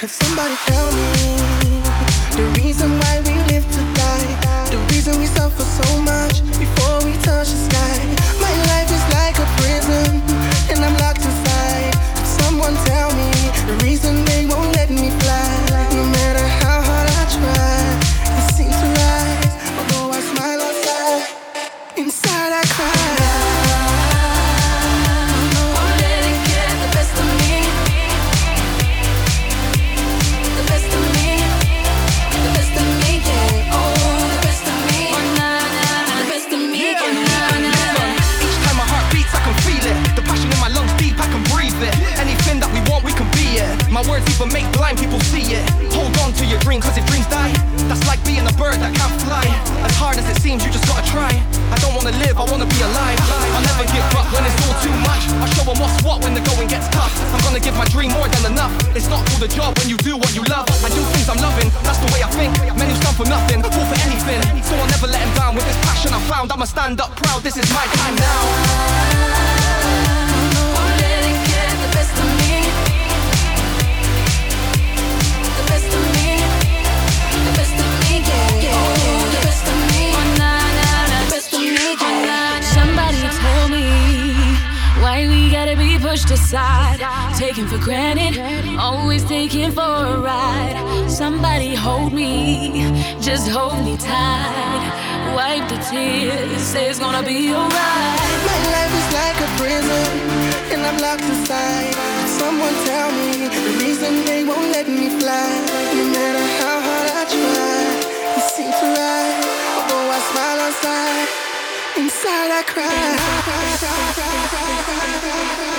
Could somebody tell me the reason why we live to die? The reason we suffer so much before we touch the sky? My life is like a prison and I'm locked inside. Could someone tell me the reason they won't let me fly? No matter how hard I try, it seems to rise. Although I smile outside, inside I cry. My words even make blind people see it. Hold on to your dream, cause if dreams die, that's like being a bird that can't fly. As hard as it seems, you just gotta try. I don't wanna live, I wanna be alive. I'll never give up when it's all too much. I show them what's what when the going gets tough. I'm gonna give my dream more than enough. It's not called a job when you do what you love. I do things I'm loving, that's the way I think. Men who stand for nothing, fall for anything. So I'll never let them down with this passion I found. I'ma stand up proud, this is my time now. Pushed aside, taken for granted, always taken for a ride. Somebody hold me, just hold me tight. Wipe the tears, say it's gonna be alright. My life is like a prison, and I'm locked inside. Someone tell me the reason they won't let me fly. No matter how hard I try, it seems to rise. Although I smile outside, inside I cry.